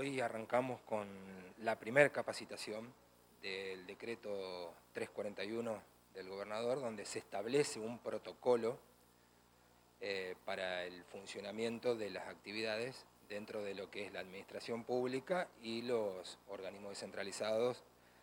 Hoy arrancamos con la primera capacitación del decreto 341 del gobernador, donde se establece un protocolo para el funcionamiento de las actividades dentro de lo que es la administración pública y los organismos descentralizados.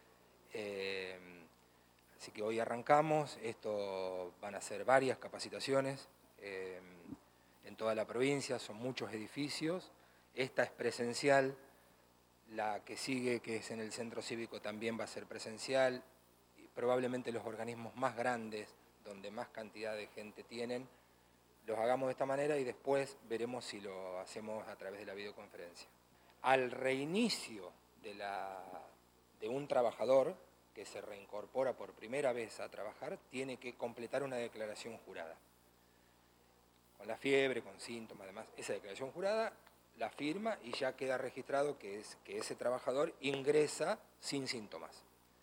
Así que hoy arrancamos, esto van a ser varias capacitaciones en toda la provincia, son muchos edificios. Esta es presencial, la que sigue, que es en el centro cívico, también va a ser presencial. Y probablemente los organismos más grandes, donde más cantidad de gente tienen, los hagamos de esta manera y después veremos si lo hacemos a través de la videoconferencia. Al reinicio de un trabajador que se reincorpora por primera vez a trabajar, tiene que completar una declaración jurada. Con la fiebre, con síntomas, además, esa declaración jurada la firma y ya queda registrado que ese trabajador ingresa sin síntomas.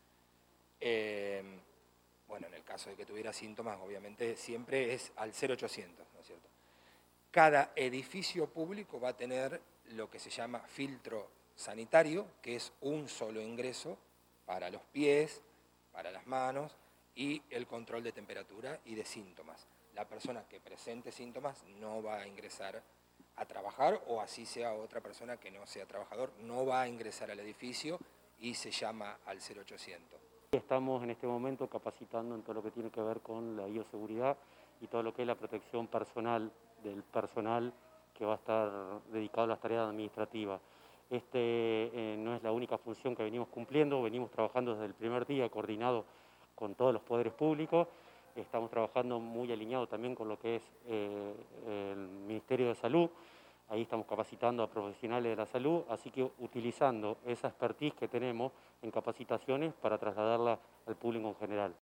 Bueno, en el caso de que tuviera síntomas, obviamente siempre es al 0800, ¿no es cierto? Cada edificio público va a tener lo que se llama filtro sanitario, que es un solo ingreso para los pies, para las manos y el control de temperatura y de síntomas. La persona que presente síntomas no va a ingresar a trabajar, o así sea otra persona que no sea trabajador, no va a ingresar al edificio y se llama al 0800. Estamos en este momento capacitando en todo lo que tiene que ver con la bioseguridad y todo lo que es la protección personal del personal que va a estar dedicado a las tareas administrativas. No es la única función que venimos cumpliendo, venimos trabajando desde el primer día coordinado con todos los poderes públicos. Estamos trabajando muy alineado también con lo que es el Ministerio de Salud. Ahí estamos capacitando a profesionales de la salud, así que utilizando esa expertise que tenemos en capacitaciones para trasladarla al público en general.